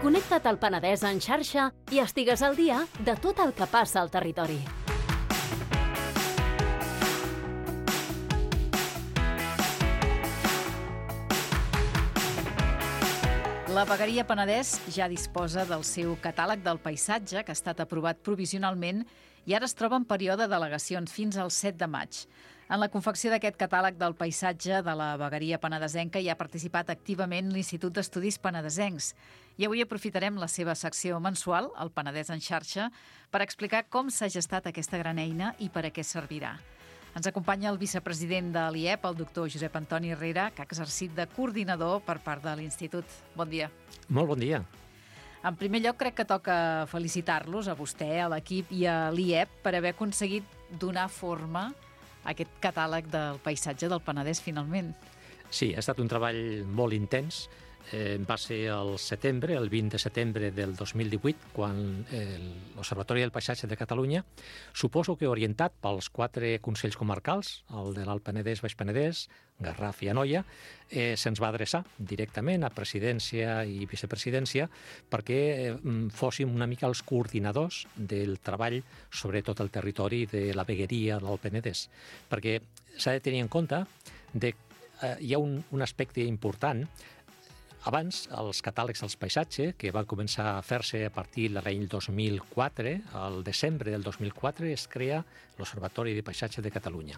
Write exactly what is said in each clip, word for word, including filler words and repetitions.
Connecta't al Penedès en xarxa i estigues al dia de tot el que passa al territori. La Vegueria Penedès ja disposa del seu catàleg del paisatge, que ha estat aprovat provisionalment i ara es troba en període d'al·legacions fins al set de maig. En la confecció d'aquest catàleg del paisatge de la Vegueria Penedesenca hi ha participat activament l'Institut d'Estudis Penedesencs. I avui aprofitarem la seva secció mensual, el Penedès en xarxa, per explicar com s'ha gestat aquesta gran eina i per a què servirà. Ens acompanya el vicepresident de l'I E P, el doctor Josep Antoni Herrera, que ha exercit de coordinador per part de l'Institut. Bon dia. Molt bon dia. En primer lloc, crec que toca felicitar-los a vostè, a l'equip i a l'I E P per haver aconseguit donar forma a aquest catàleg del paisatge del Penedès, finalment. Sí, ha estat un treball molt intens. Eh, va ser el setembre, el vint de setembre del dos mil divuit, quan eh, l'Observatori del Paisatge de Catalunya, suposo que orientat pels quatre consells comarcals, el de l'Alt Penedès, Baix Penedès, Garraf i Anoia, eh, se'ns va adreçar directament a presidència i vicepresidència perquè eh, fóssim una mica els coordinadors del treball sobre tot el territori de la vegueria del Penedès. Perquè s'ha de tenir en compte que eh, hi ha un, un aspecte important. Abans, els catàlegs dels paisatges, que van començar a fer-se a partir de l'any dos mil quatre, al desembre del dos mil quatre, es crea l'Observatori de Paisatge de Catalunya.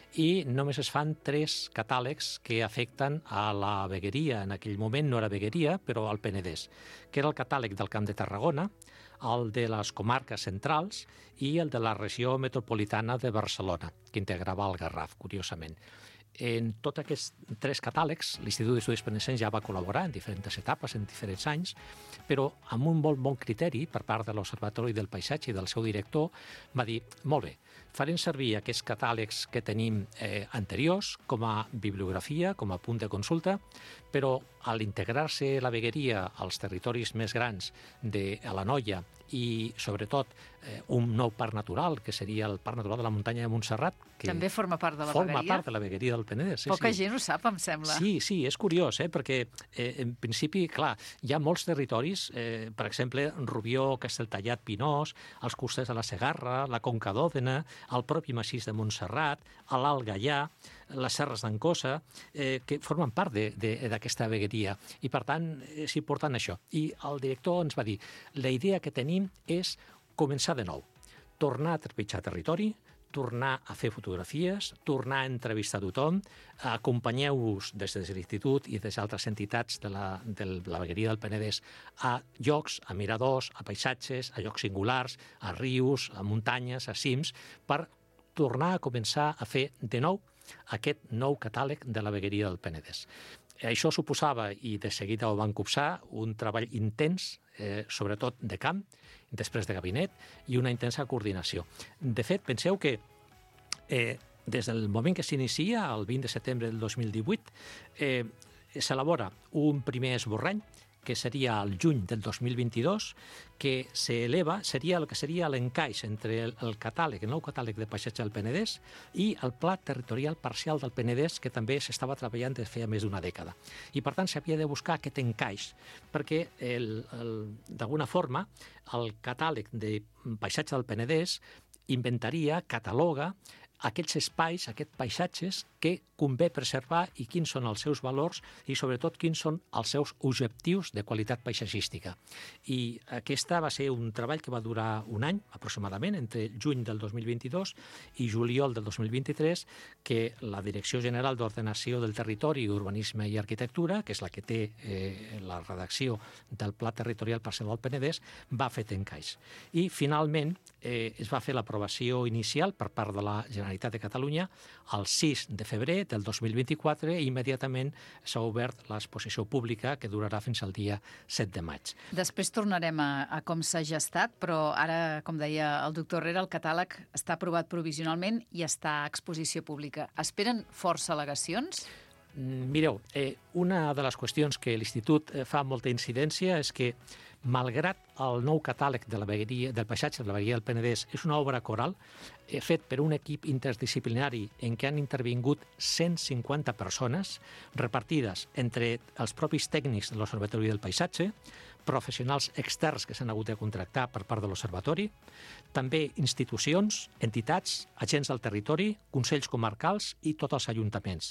I només es fan tres catàlegs que afecten a la vegueria. En aquell moment no era vegueria, però al Penedès, que era el catàleg del Camp de Tarragona, el de les comarques centrals i el de la regió metropolitana de Barcelona, que integrava el Garraf, curiosament. En tots aquests tres catàlegs, l'Institut d'Estudis Penedesencs ja va col·laborar en diferents etapes, en diferents anys, però amb un molt bon criteri per part de l'Observatori del Paisatge i del seu director, va dir, molt bé, farem servir aquests catàlegs que tenim eh, anteriors com a bibliografia, com a punt de consulta, però a l'integrar-se la vegueria als territoris més grans de l'Anoia i, sobretot, eh, un nou parc natural, que seria el Parc Natural de la Muntanya de Montserrat, que també forma part de la forma vegueria? part de la vegueria del Penedès. Sí, Poca sí. gent ho sap, em sembla. Sí, sí, és curiós, eh, perquè eh, en principi, clar, hi ha molts territoris, eh, per exemple, Rubió, Castelltallat, Pinós, els costats de la Segarra, la Conca d'Òdena, el propi massís de Montserrat, l'Alt Gaià, les Serres d'Ancosa, eh, que formen part d'aquesta vegueria. I, per tant, és important això. I el director ens va dir, la idea que tenim és començar de nou, tornar a trepitjar territori, tornar a fer fotografies, tornar a entrevistar tothom, acompanyeu-vos des de l'Institut i des d'altres entitats de la, de la vegueria del Penedès a llocs, a miradors, a paisatges, a llocs singulars, a rius, a muntanyes, a cims, per tornar a començar a fer de nou aquest nou catàleg de la vegueria del Penedès. Això suposava, i de seguida ho van copsar, un treball intens, eh, sobretot de camp, després de gabinet, i una intensa coordinació. De fet, penseu que eh, des del moment que s'inicia, el vint de setembre del dos mil divuit, eh, s'elabora un primer esborrany, que seria el juny del dos mil vint-i-dos, que s'eleva, seria el que seria l'encaix entre el, el catàleg, el nou catàleg de paisatge del Penedès i el Pla Territorial Parcial del Penedès, que també s'estava treballant des de feia més d'una dècada. I, per tant, s'havia de buscar aquest encaix, perquè, d'alguna forma, el catàleg de paisatge del Penedès inventaria, cataloga, aquests espais, aquests paisatges que convé preservar i quins són els seus valors i, sobretot, quins són els seus objectius de qualitat paisatgística. I aquesta va ser un treball que va durar un any, aproximadament, entre juny del dos mil vint-i-dos i juliol del dos mil vint-i-tres, que la Direcció General d'Ordenació del Territori, Urbanisme i Arquitectura, que és la que té eh, la redacció del Pla Territorial Parcial del Penedès, va fer encaix. I, finalment, eh, es va fer l'aprovació inicial per part de la Generalitat de Catalunya el sis de febrer del dos mil vint-i-quatre i immediatament s'ha obert l'exposició pública que durarà fins al dia set de maig. Després tornarem a, a com s'ha gestat, però ara, com deia el doctor Herrera, el catàleg està aprovat provisionalment i està a exposició pública. Esperen força al·legacions? Mireu, eh, una de les qüestions que l'Institut fa molta incidència és que, malgrat el nou catàleg de la vegueria, del paisatge de la vegueria del Penedès és una obra coral eh, fet per un equip interdisciplinari en què han intervingut cent cinquanta persones repartides entre els propis tècnics de l'Observatori del Paisatge, professionals externs que s'han hagut de contractar per part de l'Observatori, també institucions, entitats, agents del territori, consells comarcals i tots els ajuntaments.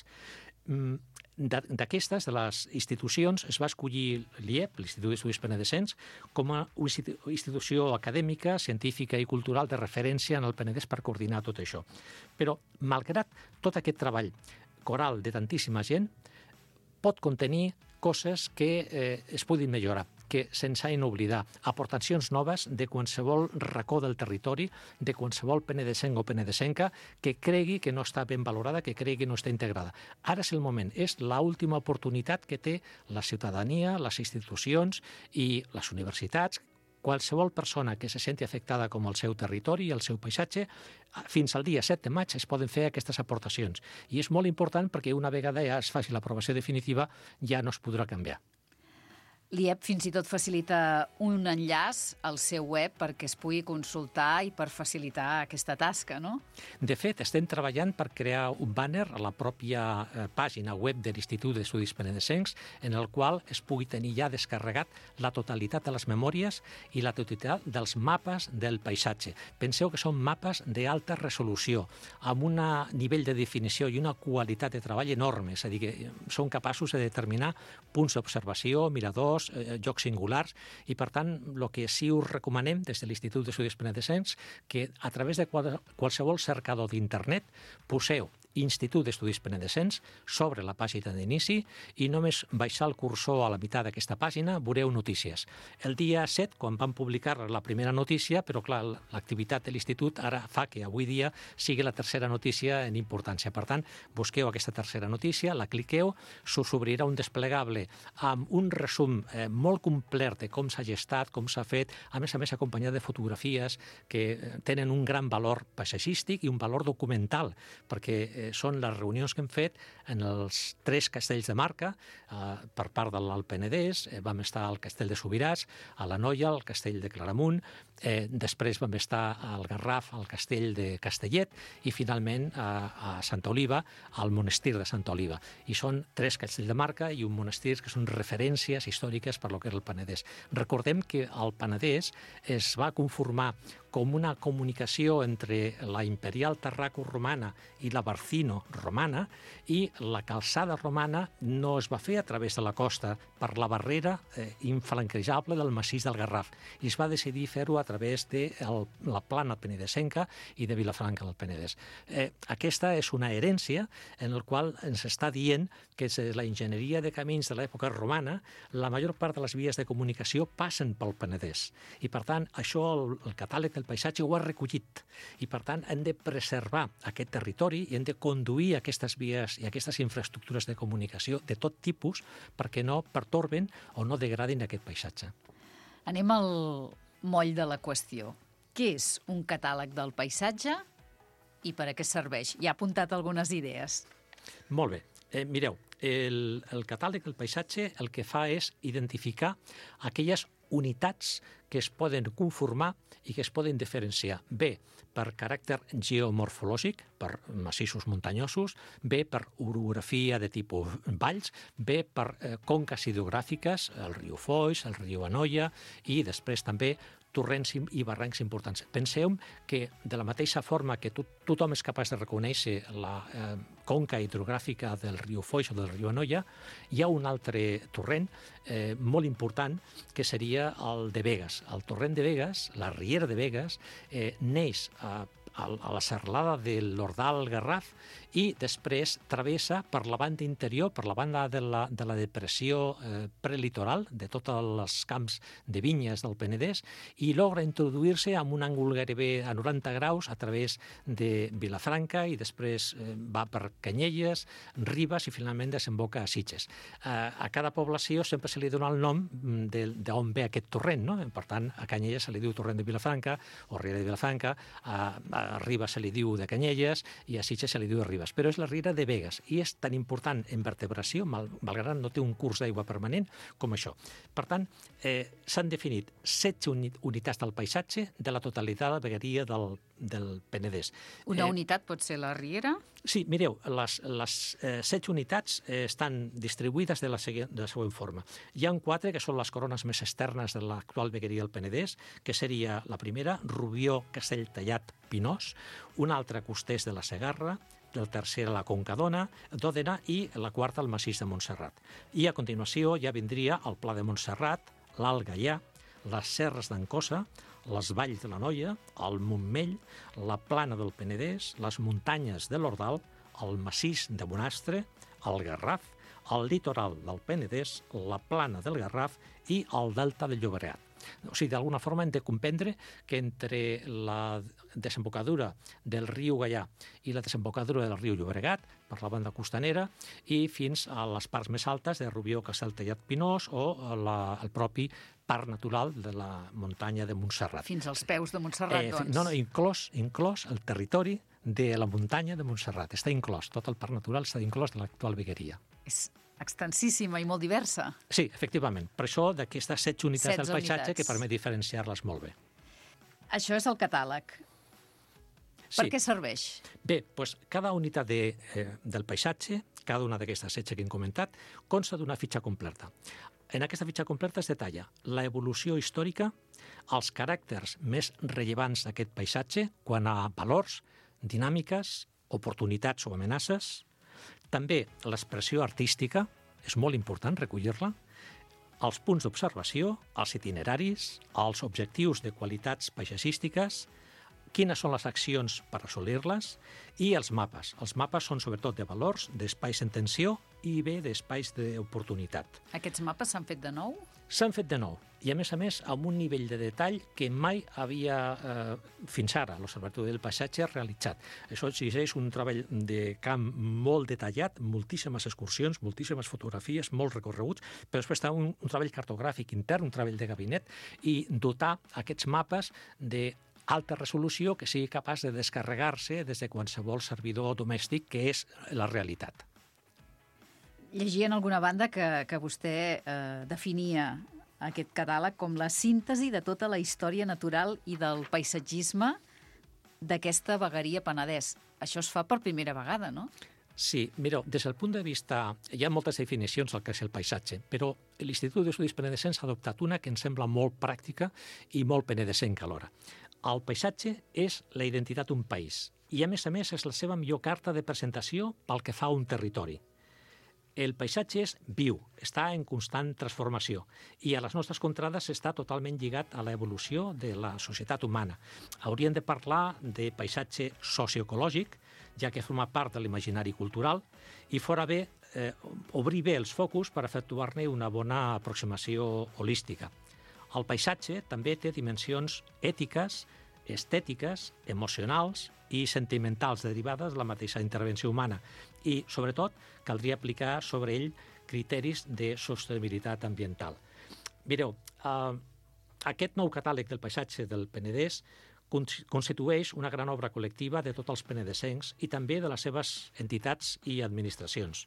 D'aquestes, de les institucions, es va escollir l'I E P, l'Institut d'Estudis Penedesens, com a institució acadèmica, científica i cultural de referència en el Penedès per coordinar tot això. Però, malgrat tot aquest treball coral de tantíssima gent, pot contenir coses que eh, es puguin millorar, que se'ns han d'oblidar, aportacions noves de qualsevol racó del territori, de qualsevol penedesenc o penedesenca que cregui que no està ben valorada, que cregui que no està integrada. Ara és el moment, és l'última oportunitat que té la ciutadania, les institucions i les universitats, qualsevol persona que se senti afectada com el seu territori i el seu paisatge, fins al dia set de maig es poden fer aquestes aportacions. I és molt important perquè una vegada ja es faci l'aprovació definitiva ja no es podrà canviar. L'I E P fins i tot facilita un enllaç al seu web perquè es pugui consultar i per facilitar aquesta tasca, no? De fet, estem treballant per crear un banner a la pròpia eh, pàgina web de l'Institut d'Estudis Penedesencs en el qual es pugui tenir ja descarregat la totalitat de les memòries i la totalitat dels mapes del paisatge. Penseu que són mapes d'alta resolució, amb un nivell de definició i una qualitat de treball enorme, és a dir, que són capaços de determinar punts d'observació, miradors, llocs singulars, i per tant el que sí us recomanem des de l'Institut d'Estudis Penedesencs que a través de qualsevol cercador d'internet poseu Institut d'Estudis Penedesencs sobre la pàgina d'inici i només baixar el cursor a la meitat d'aquesta pàgina veureu notícies. El dia set, quan vam publicar la primera notícia, però clar, l'activitat de l'Institut ara fa que avui dia sigui la tercera notícia en importància. Per tant, busqueu aquesta tercera notícia, la cliqueu, s'us obrirà un desplegable amb un resum eh, molt complet de com s'ha gestat, com s'ha fet, a més a més acompanyat de fotografies que tenen un gran valor paisatgístic i un valor documental, perquè eh, són les reunions que hem fet en els tres castells de marca eh, per part de l'Alt Penedès. Eh, vam estar al Castell de Subirats, a l'Anoia, al Castell de Claramunt, eh, després vam estar al Garraf, al Castell de Castellet i finalment a, a Santa Oliva, al Monestir de Santa Oliva. I són tres castells de marca i un monestir que són referències històriques per lo que és el Penedès. Recordem que el Penedès es va conformar com una comunicació entre la imperial Tarraco-romana i la Barcino-romana, i la calçada romana no es va fer a través de la costa per la barrera eh, infranquejable del massís del Garraf, i es va decidir fer-ho a través de el, la plana penedesenca i de Vilafranca del Penedès. Eh, aquesta és una herència en la qual ens està dient que és la enginyeria de camins de l'època romana, la major part de les vies de comunicació passen pel Penedès. I per tant, això el, el catàleg del paisatge ho ha recollit. I per tant, hem de preservar aquest territori i hem de conduir aquestes vies i aquestes infraestructures de comunicació de tot tipus perquè no pertorben o no degradin aquest paisatge. Anem al moll de la qüestió. Què és un catàleg del paisatge i per a què serveix? Ja ha apuntat algunes idees. Molt bé. Eh, mireu, el, el catàleg del paisatge el que fa és identificar aquelles unitats que es poden conformar i que es poden diferenciar. Bé, per caràcter geomorfològic, per massissos muntanyosos, bé per orografia de tipus valls, bé per eh, conques hidrogràfiques, el riu Foix, el riu Anoia, i després també torrents i barrancs importants. Penseu que de la mateixa forma que tot, tothom és capaç de reconèixer la eh, conca hidrogràfica del riu Foix o del riu Anoia, hi ha un altre torrent eh, molt important que seria el de Begues. El torrent de Begues, la riera de Begues, eh, neix a a la serralada de l'Ordal Garraf i després travessa per la banda interior, per la banda de la, de la depressió eh, prelitoral de tots els camps de vinyes del Penedès i logra introduir-se amb un àngul gairebé a noranta graus a través de Vilafranca i després eh, va per Canyelles, Ribes i finalment desemboca a Sitges. Eh, a cada població sempre se li dona el nom d'on ve aquest torrent, no? Per tant, a Canyelles se li diu torrent de Vilafranca o riera de Vilafranca, a, a a Ribes se li diu de Canyelles i a Sitges se li diu de Ribes. Ribes, però és la riera de Begues i és tan important en vertebració, mal, malgrat no té un curs d'aigua permanent, com això. Per tant, eh, s'han definit setze unitats del paisatge de la totalitat de la vegueria del, del Penedès. Una eh, unitat pot ser la riera? Sí, mireu, les, les eh, setze unitats eh, estan distribuïdes de la, següent, de la següent forma. Hi ha quatre que són les corones més externes de l'actual vegueria del Penedès, que seria la primera, Rubió, Castelltallat, Pinós, una altra, Costers de la Segarra, la tercera, la Conca d'Òdena, i la quarta, el Massís de Montserrat. I a continuació ja vindria el Pla de Montserrat, l'Alt Gaià, les Serres d'Ancosa, les Valls de la Noia, el Montmell, la Plana del Penedès, les muntanyes de l'Ordal, el Massís de Bonastre, el Garraf, el litoral del Penedès, la Plana del Garraf i el Delta del Llobregat. O sigui, d'alguna forma hem de comprendre que entre la desembocadura del riu Gaià i la desembocadura del riu Llobregat, per la banda costanera, i fins a les parts més altes de Rubió, Castelltallat, Pinós o la, el propi parc natural de la muntanya de Montserrat. Fins als peus de Montserrat, eh, doncs. No, no, inclòs, inclòs el territori de la muntanya de Montserrat. Està inclòs, tot el parc natural està inclòs de l'actual vegueria. És extensíssima i molt diversa. Sí, efectivament. Per això d'aquestes setze unitats del paisatge unitats. que permet diferenciar-les molt bé. Això és el catàleg. Sí. Per què serveix? Bé, doncs cada unitat de, eh, del paisatge, cada una d'aquestes setze que hem comentat, consta d'una fitxa completa. En aquesta fitxa completa es detalla la evolució històrica, els caràcters més rellevants d'aquest paisatge quant a valors, dinàmiques, oportunitats o amenaces, també l'expressió artística, és molt important recollir-la, els punts d'observació, els itineraris, els objectius de qualitats paisatgístiques, quines són les accions per assolir-les i els mapes. Els mapes són sobretot de valors, d'espais en tensió i bé d'espais d'oportunitat. Aquests mapes s'han fet de nou? S'han fet de nou i, a més a més, amb un nivell de detall que mai havia, eh, fins ara, l'Observatori del Paisatge realitzat. Això exigeix un treball de camp molt detallat, moltíssimes excursions, moltíssimes fotografies, molts recorreguts, però després està un, un treball cartogràfic intern, un treball de gabinet, i dotar aquests mapes de alta resolució que sigui capaç de descarregar-se des de qualsevol servidor domèstic, que és la realitat. Llegia en alguna banda que, que vostè eh, definia aquest catàleg com la síntesi de tota la història natural i del paisatgisme d'aquesta vegueria Penedès. Això es fa per primera vegada, no? Sí, mireu, des del punt de vista... Hi ha moltes definicions del que és el paisatge, però l'Institut d'Estudis Penedescents ha adoptat una que em sembla molt pràctica i molt penedesenca alhora. El paisatge és la identitat d'un país i, a més a més, és la seva millor carta de presentació pel que fa a un territori. El paisatge és viu, està en constant transformació i a les nostres contrades està totalment lligat a l'evolució de la societat humana. Hauríem de parlar de paisatge socioecològic, ja que forma part de l'imaginari cultural, i fora bé eh, obrir bé els focus per efectuar-ne una bona aproximació holística. El paisatge també té dimensions ètiques, estètiques, emocionals i sentimentals derivades de la mateixa intervenció humana i, sobretot, caldria aplicar sobre ell criteris de sostenibilitat ambiental. Mireu, eh, aquest nou catàleg del paisatge del Penedès constitueix una gran obra col·lectiva de tots els penedesencs i també de les seves entitats i administracions.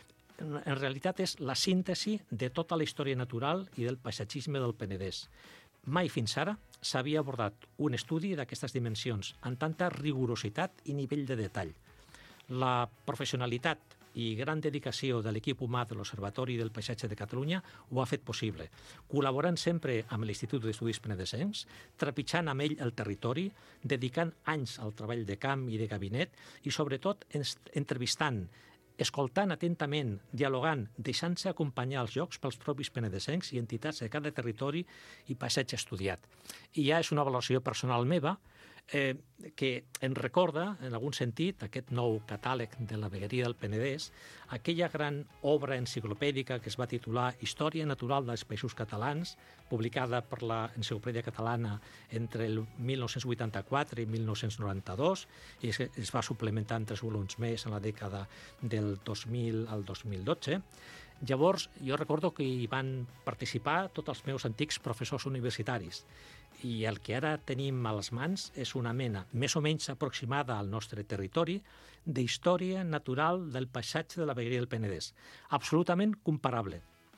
En realitat és la síntesi de tota la història natural i del paisatgisme del Penedès. Mai fins ara s'havia abordat un estudi d'aquestes dimensions amb tanta rigorositat i nivell de detall. La professionalitat i gran dedicació de l'equip humà de l'Observatori del Paisatge de Catalunya ho ha fet possible, col·laborant sempre amb l'Institut d'Estudis Penedesencs, trepitjant amb ell el territori, dedicant anys al treball de camp i de gabinet i, sobretot, entrevistant, escoltant atentament, dialogant, deixant-se acompanyar als llocs pels propis penedesencs i entitats de cada territori i paisatge estudiat. I ja és una valoració personal meva eh, que em recorda, en algun sentit, aquest nou catàleg de la vegueria del Penedès, aquella gran obra enciclopèdica que es va titular Història natural dels països catalans, publicada per l'Enciclopèdia Catalana entre el mil nou-cents vuitanta-quatre i mil nou-cents noranta-dos, i es, es va suplementar en tres volums més en la dècada del dos mil al dos mil dotze. Llavors, jo recordo que hi van participar tots els meus antics professors universitaris, i el que ara tenim a les mans és una mena més o menys aproximada al nostre territori d'història natural del paisatge de la vegueria del Penedès. Absolutament comparable.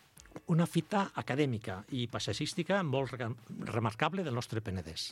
Una fita acadèmica i paisatgística molt remarcable del nostre Penedès.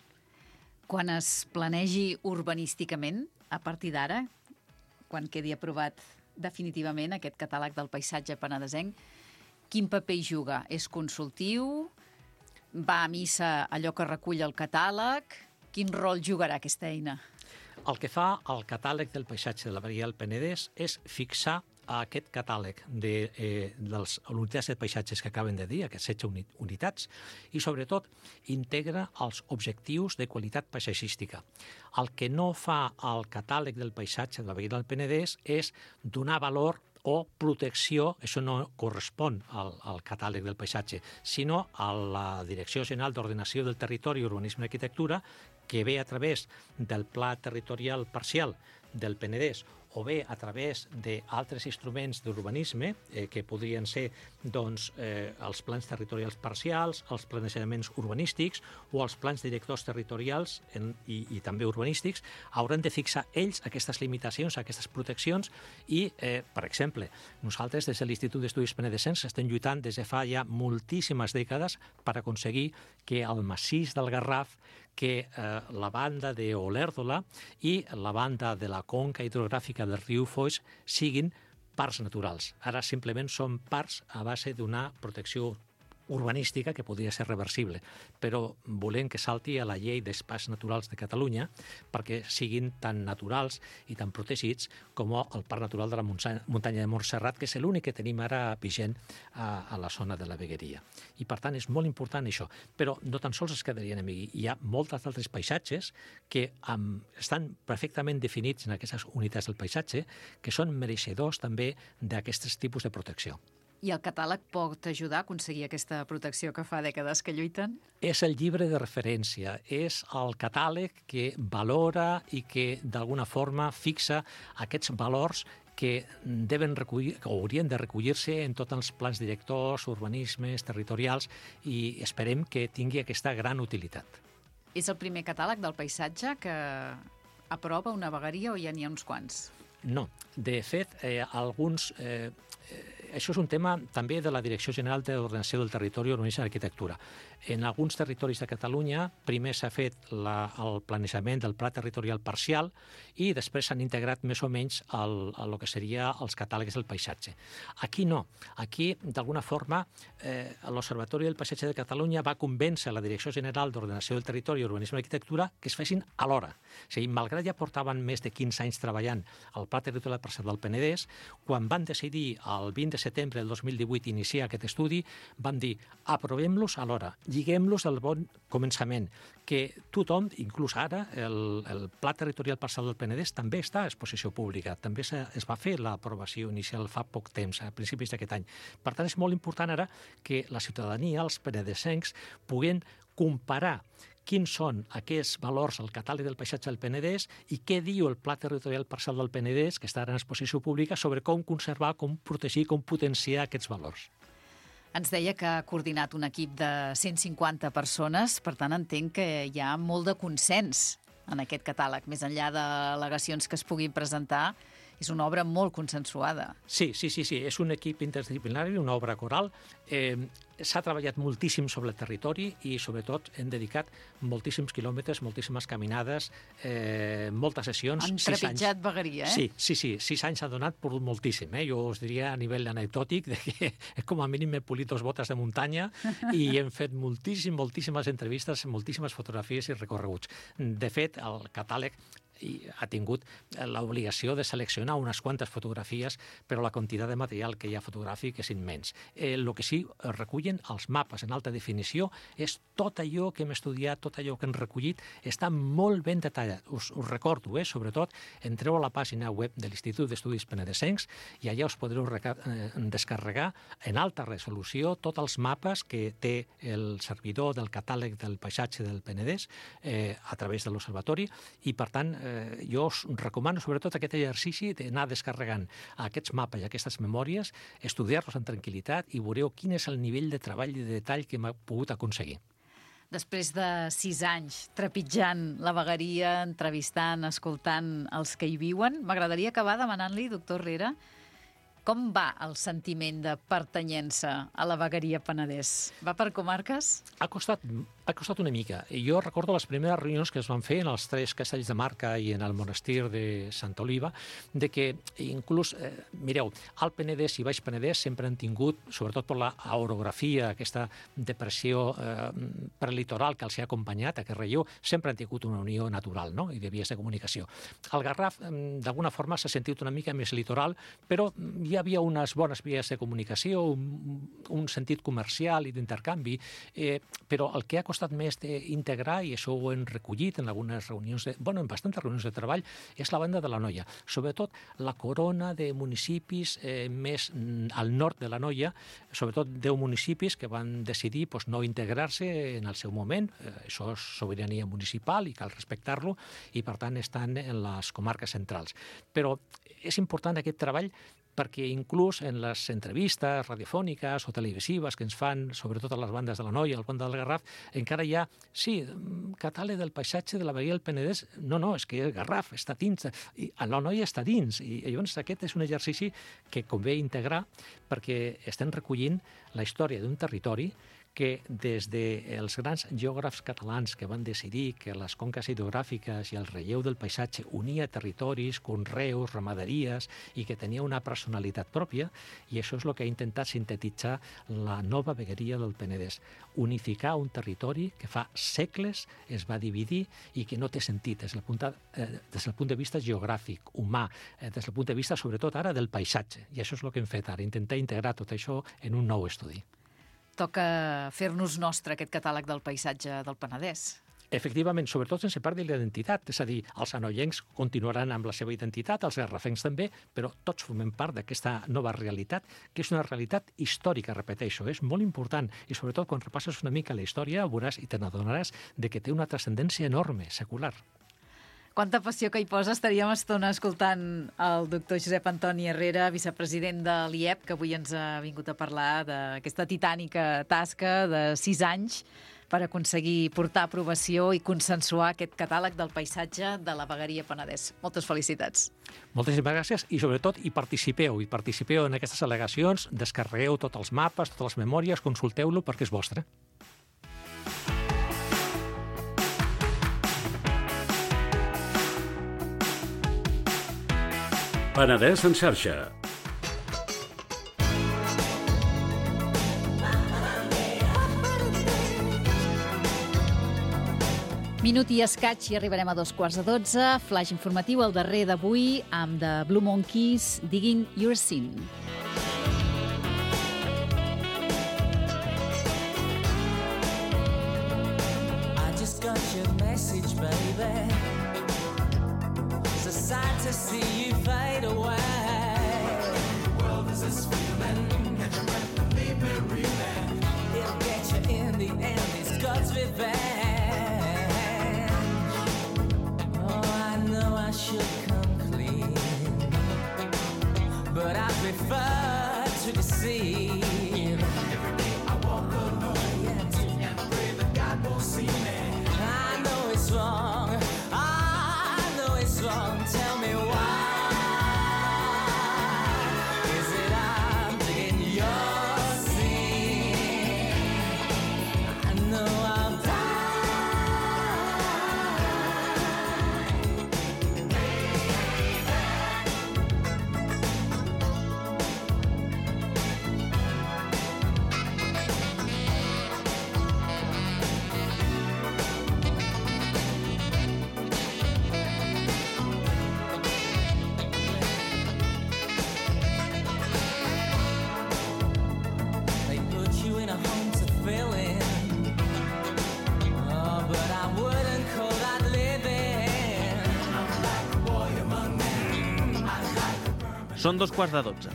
Quan es planegi urbanísticament, a partir d'ara, quan quedi aprovat definitivament aquest catàleg del paisatge penedesenc, quin paper hi juga? És consultiu? Va a missa allò que recull el catàleg? Quin rol jugarà aquesta eina? El que fa el catàleg del paisatge de la vegueria del Penedès és fixar aquest catàleg de, eh, de les unitats de paisatges que acaben de dir, aquestes setze unitats, i sobretot integra els objectius de qualitat paisatgística. El que no fa el catàleg del paisatge de la vegueria del Penedès és donar valor o protecció, això no correspon al, al catàleg del paisatge, sinó a la Direcció General d'Ordenació del Territori, Urbanisme i Arquitectura, que ve a través del Pla Territorial Parcial del Penedès o bé a través d'altres instruments d'urbanisme, eh, que podrien ser doncs, eh, els plans territorials parcials, els planejaments urbanístics o els plans directors territorials en, i, i també urbanístics, hauran de fixar ells aquestes limitacions, aquestes proteccions i, eh, per exemple, nosaltres des de l'Institut d'Estudis Penedesencs estem lluitant des de fa ja moltíssimes dècades per aconseguir que el massís del Garraf, que eh, la banda d'Olèrdola i la banda de la conca hidrogràfica del riu Foix siguin parcs naturals. Ara simplement són parcs a base d'una protecció urbanística que podria ser reversible, però volem que salti a la llei d'espais naturals de Catalunya perquè siguin tan naturals i tan protegits com el Parc Natural de la Muntanya de Montserrat, que és l'únic que tenim ara vigent a, a la zona de la vegueria. I per tant és molt important això, però no tan sols es quedarien en aquí. Hi ha molts altres paisatges que um, estan perfectament definits en aquestes unitats del paisatge, que són mereixedors també d'aquests tipus de protecció. I el catàleg pot ajudar a aconseguir aquesta protecció que fa dècades que lluiten? És el llibre de referència, és el catàleg que valora i que d'alguna forma fixa aquests valors que deuen recollir, que haurien de recollir-se en tots els plans directors, urbanismes, territorials, i esperem que tingui aquesta gran utilitat. És el primer catàleg del paisatge que aprova una vegueria o ja n'hi ha uns quants? No. De fet, eh, alguns... Eh, Això és un tema també de la Direcció General d'Ordenació del Territori, Urbanisme i Arquitectura. En alguns territoris de Catalunya primer s'ha fet la, el planejament del Pla Territorial Parcial i després s'han integrat més o menys el, el que seria els catàlegs del paisatge. Aquí no. Aquí, d'alguna forma, eh, l'Observatori del Paisatge de Catalunya va convèncer la Direcció General d'Ordenació del Territori, Urbanisme i Arquitectura que es fessin alhora. O sigui, malgrat ja portaven més de quinze anys treballant al Pla Territorial Parcial del Penedès, quan van decidir el vint de setembre del dos mil divuit iniciar aquest estudi, van dir aprovem-los alhora, lliguem-los al bon començament, que tothom, inclús ara, el, el Pla Territorial Parcial del Penedès també està a exposició pública, també es va fer l'aprovació inicial fa poc temps, a principis d'aquest any. Per tant, és molt important ara que la ciutadania, els penedesencs, puguen comparar quins són aquests valors al catàleg del paisatge del Penedès i què diu el Pla Territorial Parcial del Penedès, que està en exposició pública, sobre com conservar, com protegir, com potenciar aquests valors. Ens deia que ha coordinat un equip de cent cinquanta persones, per tant entenc que hi ha molt de consens en aquest catàleg, més enllà d'al·legacions que es puguin presentar. És una obra molt consensuada. Sí, sí, sí, sí. És un equip interdisciplinari, una obra coral. Eh, s'ha treballat moltíssim sobre el territori i, sobretot, hem dedicat moltíssims quilòmetres, moltíssimes caminades, eh, moltes sessions. Han trepitjat vegueria, eh? Sí, sí, sí. Sis anys s'ha donat per moltíssim. Eh? Jo us diria a nivell anecdòtic de que com a mínim he polit dos botes de muntanya i hem fet moltíssim, moltíssimes entrevistes, moltíssimes fotografies i recorreguts. De fet, el catàleg i ha tingut l'obligació de seleccionar unes quantes fotografies, però la quantitat de material que hi ha fotogràfic és immens. Eh, el que sí recullen els mapes en alta definició és tot allò que hem estudiat, tot allò que hem recollit, està molt ben detallat. Us, us recordo, eh, sobretot, entreu a la pàgina web de l'Institut d'Estudis Penedesencs i allà us podreu reca- eh, descarregar en alta resolució tots els mapes que té el servidor del catàleg del paisatge del Penedès eh, a través de l'Observatori i, per tant, eh, eh, jo us recomano sobretot aquest exercici d'anar descarregant aquests mapes i aquestes memòries, estudiar-los amb tranquil·litat i veureu quin és el nivell de treball i de detall que m'ha pogut aconseguir. Després de sis anys trepitjant la vegueria, entrevistant, escoltant els que hi viuen, m'agradaria acabar demanant-li, doctor Riera, com va el sentiment de pertanyença a la vegueria Penedès? Va per comarques? Ha costat, ha costat una mica. Jo recordo les primeres reunions que es van fer en els tres castells de Marca i en el monestir de Santa Oliva, de que inclús, eh, mireu, al Penedès i Baix Penedès sempre han tingut, sobretot per la orografia, aquesta depressió eh, prelitoral que els ha acompanyat, aquest relleu, sempre han tingut una unió natural, no?, i de vies de comunicació. El Garraf, eh, d'alguna forma, s'ha sentit una mica més litoral, però hi havia unes bones vies de comunicació, un, un sentit comercial i d'intercanvi, eh, però el que ha costat més d'integrar, i això ho hem recollit en algunes reunions, de, bueno, en bastantes reunions de treball, és la banda de l'Anoia. Sobretot la corona de municipis eh, més al nord de l'Anoia, sobretot deu municipis que van decidir pues, no integrar-se en el seu moment. Eh, això és sobirania municipal i cal respectar-lo, i per tant estan en les comarques centrals. Però és important aquest treball perquè inclús en les entrevistes radiofòniques o televisives que ens fan, sobretot a les bandes de l'Anoia, al Pont del Garraf, encara hi ha, sí, catàleg del paisatge de la vegueria del Penedès. No, no, és que el Garraf està dins, i l'Anoia està dins. I llavors aquest és un exercici que convé integrar perquè estem recollint la història d'un territori que des dels grans geògrafs catalans que van decidir que les conques hidrogràfiques i el relleu del paisatge unia territoris, conreus, ramaderies i que tenia una personalitat pròpia, i això és el que ha intentat sintetitzar la nova vegueria del Penedès. Unificar un territori que fa segles es va dividir i que no té sentit des del punt de, eh, des del punt de vista geogràfic, humà, eh, des del punt de vista sobretot ara del paisatge. I això és el que hem fet ara, intentar integrar tot això en un nou estudi. Toca fer-nos nostre aquest catàleg del paisatge del Penedès. Efectivament, sobretot sense part de l'identitat. És a dir, els anoiencs continuaran amb la seva identitat, els garrafencs també, però tots formem part d'aquesta nova realitat, que és una realitat històrica, repeteixo. És molt important, i sobretot quan repasses una mica la història veuràs i te n'adonaràs de que té una transcendència enorme, secular. Quanta passió que hi posa. Estaríem estona escoltant el doctor Josep Antoni Herrera, vicepresident de l'I E P, que avui ens ha vingut a parlar d'aquesta titànica tasca de sis anys per aconseguir portar a aprovació i consensuar aquest catàleg del paisatge de la vegueria Penedès. Moltes felicitats. Moltíssimes gràcies i, sobretot, hi participeu. Hi participeu en aquestes al·legacions, descarregueu tots els mapes, totes les memòries, consulteu-lo perquè és vostre. Penedès en xarxa. Minut i escaig i arribarem a dos quarts de dotze. Flash informatiu, el darrer d'avui, amb The Blue Monkeys, Digging Your Sin. I just got your message, baby. It's a sight to see you fade away. The world is this feeling. Catch your breath and leave me reeling. It'll get you in the end. It's God's revenge. Should come clean, but I prefer to deceive. Every day I walk alone, yes, and pray that God won't see me. I know it's wrong, I know it's wrong. Tell me why. Is it I'm digging your sin? I know I'm dying. Són dos quarts de dotze.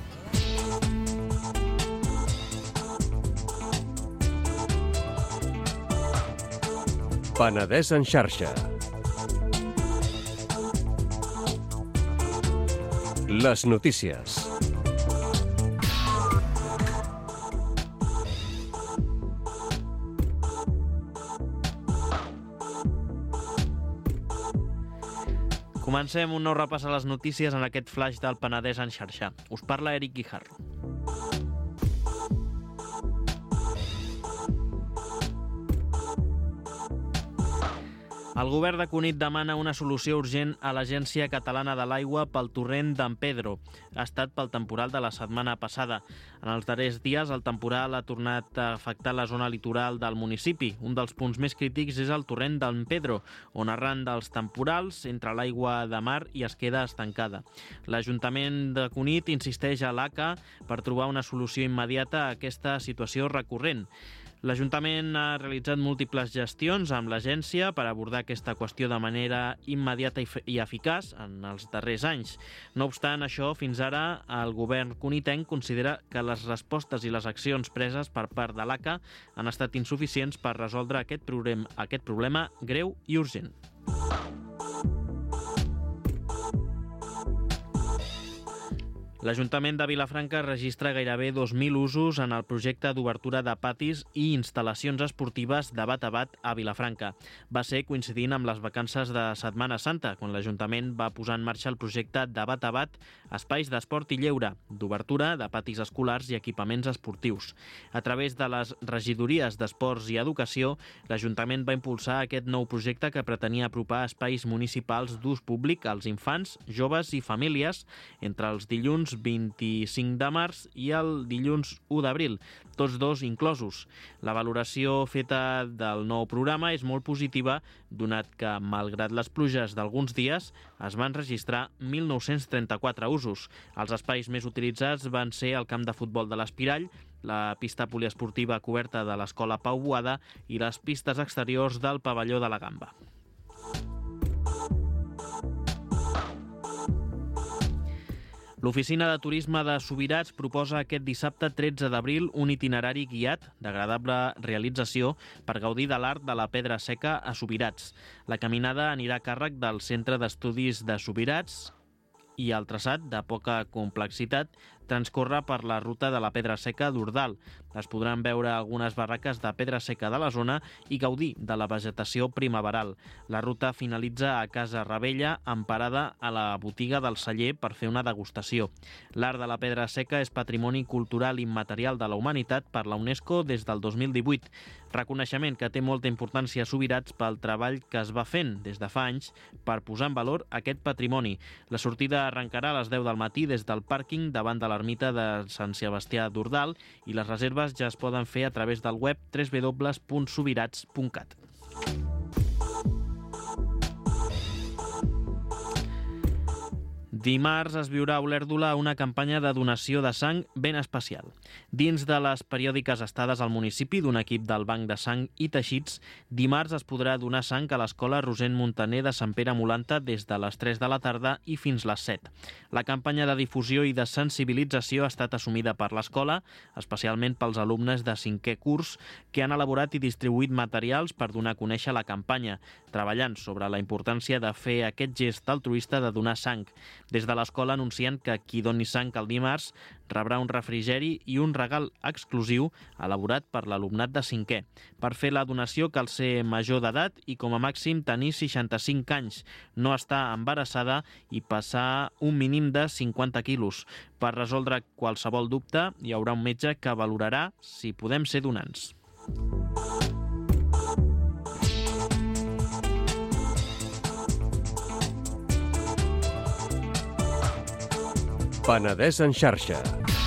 Penedès en xarxa. Les notícies. Comencem un nou repàs a les notícies en aquest flash del Penedès en xarxa. Us parla Eric Guijarro. El govern de Cunit demana una solució urgent a l'Agència Catalana de l'Aigua pel torrent d'en Pedro. Ha estat pel temporal de la setmana passada. En els darrers dies, el temporal ha tornat a afectar la zona litoral del municipi. Un dels punts més crítics és el torrent d'en Pedro, on arran dels temporals entra l'aigua de mar i es queda estancada. L'Ajuntament de Cunit insisteix a l'A C A per trobar una solució immediata a aquesta situació recurrent. L'Ajuntament ha realitzat múltiples gestions amb l'agència per abordar aquesta qüestió de manera immediata i eficaç en els darrers anys. No obstant això, fins ara el govern cunitenc considera que les respostes i les accions preses per part de l'A C A han estat insuficients per resoldre aquest problema, aquest problema greu i urgent. L'Ajuntament de Vilafranca registra gairebé dos mil usos en el projecte d'obertura de patis i instal·lacions esportives de bat a bat a Vilafranca. Va ser coincidint amb les vacances de Setmana Santa, quan l'Ajuntament va posar en marxa el projecte de bat a bat, espais d'esport i lleure, d'obertura de patis escolars i equipaments esportius. A través de les regidories d'Esports i Educació, l'Ajuntament va impulsar aquest nou projecte que pretenia apropar espais municipals d'ús públic als infants, joves i famílies entre els dilluns vint-i-cinc de març i el dilluns u d'abril, tots dos inclosos. La valoració feta del nou programa és molt positiva, donat que, malgrat les pluges d'alguns dies, es van registrar mil nou-cents trenta-quatre usos. Els espais més utilitzats van ser el camp de futbol de l'Espirall, la pista poliesportiva coberta de l'Escola Pau Boada i les pistes exteriors del pavelló de la Gamba. L'Oficina de Turisme de Subirats proposa aquest dissabte tretze d'abril un itinerari guiat d'agradable realització per gaudir de l'art de la pedra seca a Subirats. La caminada anirà a càrrec del Centre d'Estudis de Subirats i el traçat, de poca complexitat, transcorre per la ruta de la pedra seca d'Ordal. Es podran veure algunes barraques de pedra seca de la zona i gaudir de la vegetació primaveral. La ruta finalitza a Casa Ravella, emparada a la botiga del celler per fer una degustació. L'art de la pedra seca és patrimoni cultural immaterial de la humanitat per la UNESCO des del dos mil divuit. Reconeixement que té molta importància a Subirats pel treball que es va fent des de fa anys per posar en valor aquest patrimoni. La sortida arrencarà a les deu del matí des del pàrquing davant de l'ermita de Sant Sebastià d'Ordal i les reserves ja es poden fer a través del web w w w punt subirats punt cat. Dimarts es viurà a Olèrdola una campanya de donació de sang ben especial. Dins de les periòdiques estades al municipi d'un equip del Banc de Sang i Teixits, dimarts es podrà donar sang a l'Escola Rosent Montaner de Sant Pere Molanta des de les tres de la tarda i fins les set. La campanya de difusió i de sensibilització ha estat assumida per l'escola, especialment pels alumnes de cinquè curs, que han elaborat i distribuït materials per donar a conèixer la campanya, treballant sobre la importància de fer aquest gest altruista de donar sang. Des de l'escola anuncien que qui doni sang el dimarts rebrà un refrigeri i un regal exclusiu elaborat per l'alumnat de cinquè. Per fer la donació cal ser major d'edat i com a màxim tenir seixanta-cinc anys, no estar embarassada i pesar un mínim de cinquanta quilos. Per resoldre qualsevol dubte hi haurà un metge que valorarà si podem ser donants. Penedès en xarxa.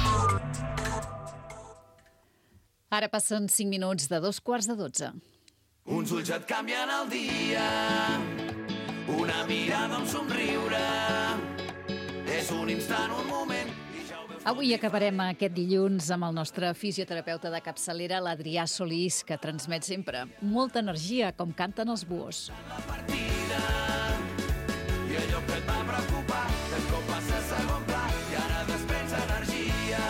Ara passen cinc minuts de dos quarts de dotze. Uns ulls et canvien el dia, una mirada, un somriure, és un instant, un moment... Avui acabarem aquest dilluns amb el nostre fisioterapeuta de capçalera, l'Adrià Solís, que transmet sempre molta energia, com canten els buhos. La partida, i allò que et va preocupar, de cop passa a segon pla, i ara desprens energia.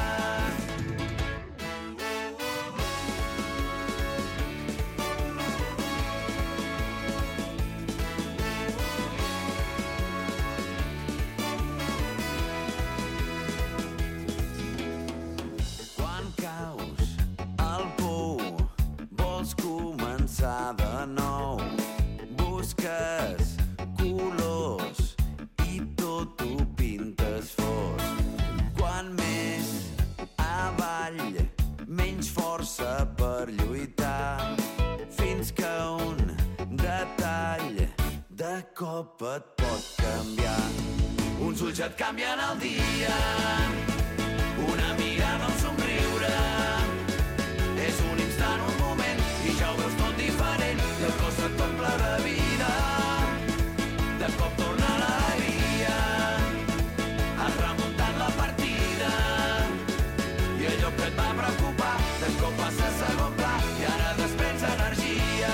cop et pot canviar. Uns ulls et canvien el dia, una mirada, un somriure. És un instant, un moment, i ja ho veus tot diferent, i el cos et t'omple de vida. De cop torna l'alegria, has remuntat la partida, i allò que et va preocupar, de cop passa a segon pla, i ara desprens energia.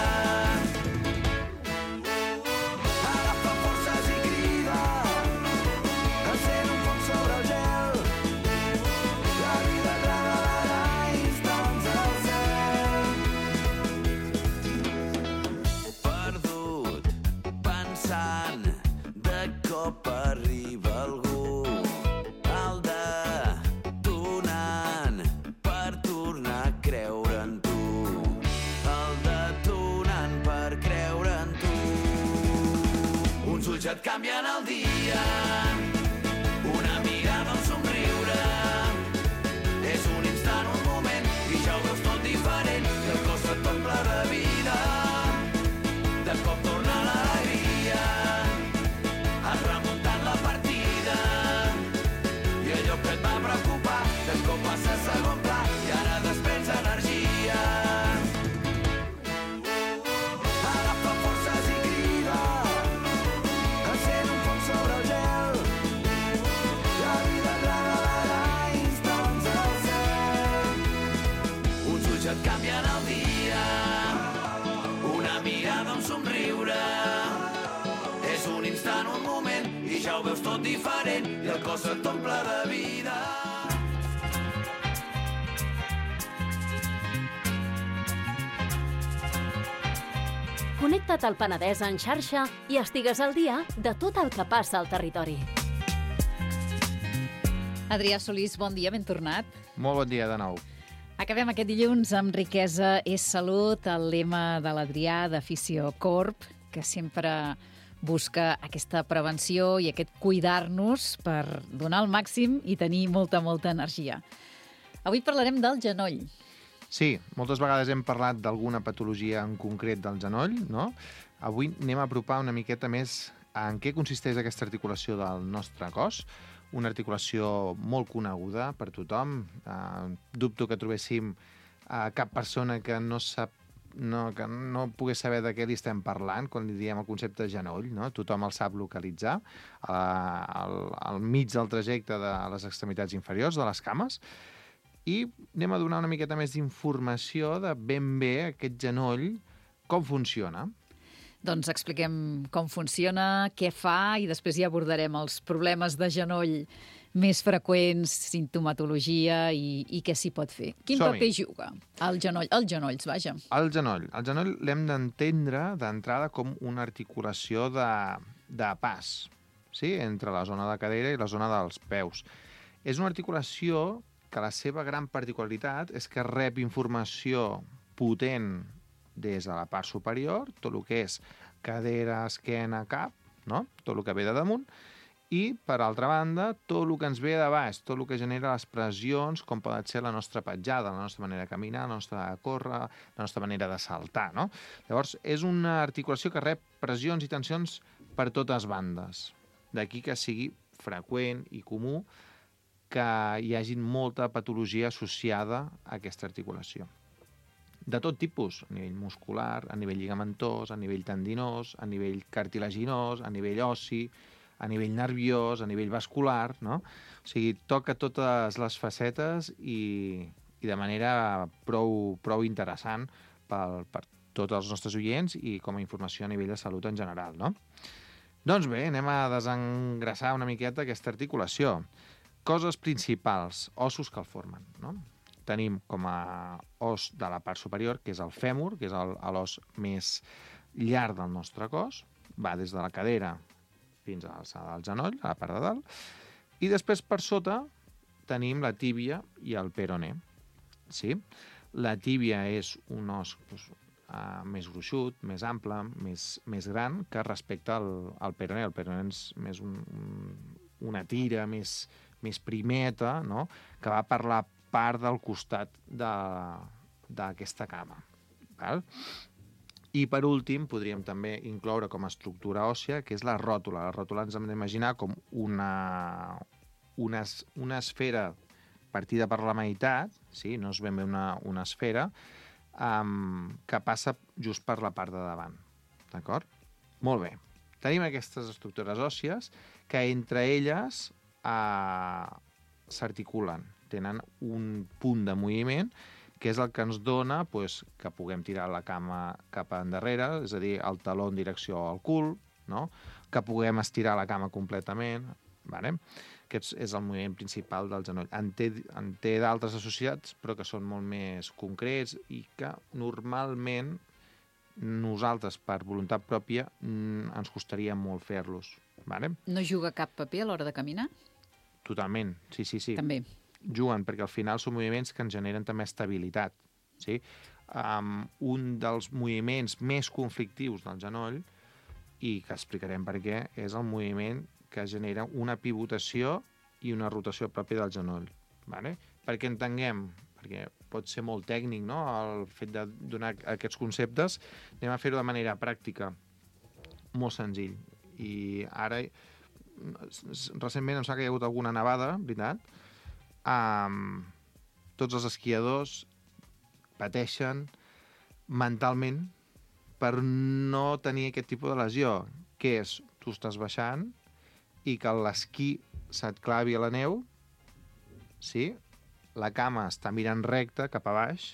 Agafa forces i crida, encén un foc sobre el gel, la vida et regalarà instants al cel. Perdut, pensant, de cop arriba algú, el detonant per tornar a creure en tu, el detonant per creure en tu. Uns ulls et canvien el dia, una mirada, un somriure. És un instant, un moment, i ja ho veus tot diferent, i el cos et t'omple de vida. De cop torna l'alegria, has remuntat la partida, i allò que et va preocupar, de cop passa a segon pla, i ara desprens energia. Agafa forces i crida, encén un foc sobre el gel, la vida et regalarà instants al cel. Uns ulls et canvien el dia, una mirada, un somriure. És un instant, un moment, i ja ho veus tot diferent, i el cos et t'omple de vida. Connecta't al Penedès en xarxa i estigues al dia de tot el que passa al territori. Adrià Solís, bon dia, ben tornat. Molt bon dia de nou. Acabem aquest dilluns amb Riquesa és salut, el lema de l'Adrià de Fisiocorp, que sempre busca aquesta prevenció i aquest cuidar-nos per donar el màxim i tenir molta, molta energia. Avui parlarem del genoll. Sí, moltes vegades hem parlat d'alguna patologia en concret del genoll, no? Avui anem a apropar una miqueta més en què consisteix aquesta articulació del nostre cos. Una articulació molt coneguda per tothom. Uh, dubto que trobéssim uh, cap persona que no sap no, que no pogués saber de què li estem parlant quan li diem el concepte genoll, no? Tothom el sap localitzar uh, al, al mig del trajecte de les extremitats inferiors, de les cames, i anem a donar una miqueta més d'informació de ben bé aquest genoll, com funciona. Doncs expliquem com funciona, què fa, i després ja abordarem els problemes de genoll més freqüents, simptomatologia i, i què s'hi pot fer. Quin Som-hi. paper juga el genoll? Els genolls, vaja. El genoll. El genoll l'hem d'entendre d'entrada com una articulació de, de pas, sí? Entre la zona de cadera i la zona dels peus. És una articulació que la seva gran particularitat és que rep informació potent des de la part superior, tot el que és cadera, esquena, cap, no? Tot el que ve de damunt, i, per altra banda, tot el que ens ve de baix, tot el que genera les pressions, com pot ser la nostra petjada, la nostra manera de caminar, la nostra de córrer, la nostra manera de saltar, no? Llavors, és una articulació que rep pressions i tensions per totes bandes. D'aquí que sigui freqüent i comú que hi hagi molta patologia associada a aquesta articulació. De tot tipus, a nivell muscular, a nivell lligamentós, a nivell tendinós, a nivell cartilaginós, a nivell ossi, a nivell nerviós, a nivell vascular, no? O sigui, toca totes les facetes i, i de manera prou, prou interessant per, per tots els nostres oients i com a informació a nivell de salut en general, no? Doncs bé, anem a desengressar una miqueta aquesta articulació. Coses principals, ossos que el formen, no? Tenim com a os de la part superior, que és el fèmur, que és l'os més llarg del nostre cos, va des de la cadera fins a l'alçada del genoll, a la part de dalt, i després per sota tenim la tíbia i el peroné. Sí? La tíbia és un os doncs, uh, més gruixut, més ample, més, més gran que respecte al, al peroné. El peroné és més un, un, una tira més, més primeta, no? Que va per la part del costat d'aquesta cama. Val? I, per últim, podríem també incloure com a estructura òssia, que és la ròtula. La ròtula ens hem d'imaginar com una, una, una esfera partida per la meitat, sí? No és ben bé una, una esfera, um, que passa just per la part de davant. D'acord? Molt bé. Tenim aquestes estructures òssies que entre elles uh, s'articulen. Tenen un punt de moviment que és el que ens dona pues, que puguem tirar la cama cap endarrere, és a dir, el taló en direcció al cul, no? Que puguem estirar la cama completament. Vale? Aquest és el moviment principal del genoll. En té, en té d'altres associats, però que són molt més concrets i que normalment nosaltres, per voluntat pròpia, ens costaria molt fer-los. Vale? No juga cap paper a l'hora de caminar? Totalment, sí, sí, sí. També. Juguen, perquè al final són moviments que ens generen també estabilitat. Sí? Um, un dels moviments més conflictius del genoll, i que explicarem per què, és el moviment que genera una pivotació i una rotació pròpia del genoll. Vale? Perquè entenguem, perquè pot ser molt tècnic, no?, el fet de donar aquests conceptes, anem a fer-ho de manera pràctica, molt senzill. I ara, recentment em sembla que hi ha hagut alguna nevada, veritat, Um, tots els esquiadors pateixen mentalment per no tenir aquest tipus de lesió, que és, tu estàs baixant i que l'esquí se't clavi a la neu, sí? La cama està mirant recta cap a baix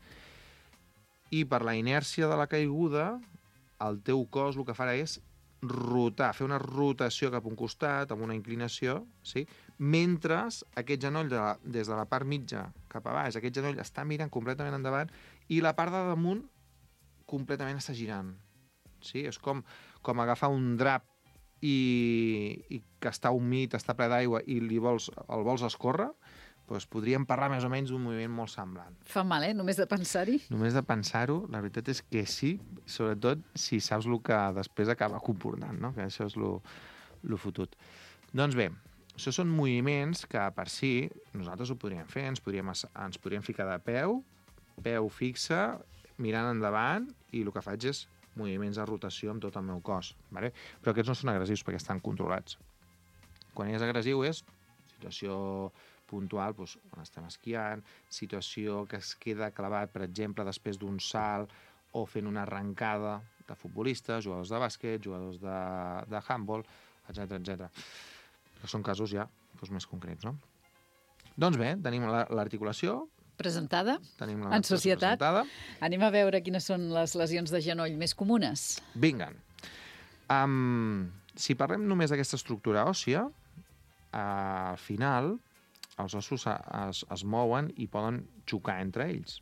i per la inèrcia de la caiguda el teu cos el que farà és rotar, fer una rotació cap a un costat, amb una inclinació, sí? Mentre aquest genoll, de la, des de la part mitja cap a baix, aquest genoll està mirant completament endavant i la part de damunt completament està girant. Sí? És com, com agafar un drap i, i que està humit, està ple d'aigua i li vols, el vols escórrer, doncs podríem parlar més o menys d'un moviment molt semblant. Fa mal, eh? Només de pensar-hi. Només de pensar-ho, la veritat és que sí, sobretot si saps el que després acaba comportant, no? Que això és el fotut. Doncs bé, això són moviments que per si nosaltres ho podríem fer, ens podríem, ens podríem ficar de peu, peu fixe, mirant endavant, i el que faig és moviments de rotació amb tot el meu cos. Vale? Però aquests no són agressius perquè estan controlats. Quan és agressiu és situació puntual, doncs, quan estem esquiant, situació que es queda clavat, per exemple, després d'un salt o fent una arrencada de futbolistes, jugadors de bàsquet, jugadors de, de handball, etcètera etcètera. Que són casos ja doncs, més concrets, no? Doncs bé, tenim l'articulació. Presentada, tenim en societat. Presentada. Anem a veure quines són les lesions de genoll més comunes. Vinga. Um, si parlem només d'aquesta estructura òssia, uh, al final els ossos es, es mouen i poden xocar entre ells.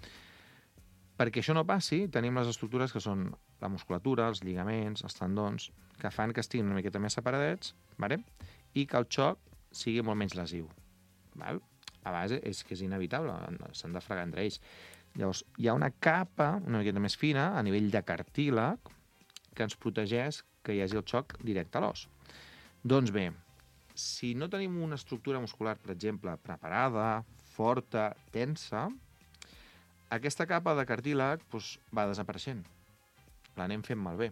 Perquè això no passi, tenim les estructures que són la musculatura, els lligaments, els tendons, que fan que estiguin una miqueta més separadets, vale? I que el xoc sigui molt menys lesiu. Val? A base és que és inevitable, s'han de fregar entre ells. Llavors, hi ha una capa una miqueta més fina, a nivell de cartílag, que ens protegeix que hi hagi el xoc directe a l'os. Doncs bé, si no tenim una estructura muscular, per exemple, preparada, forta, tensa, aquesta capa de cartílag doncs, va desapareixent. L'anem fent malbé.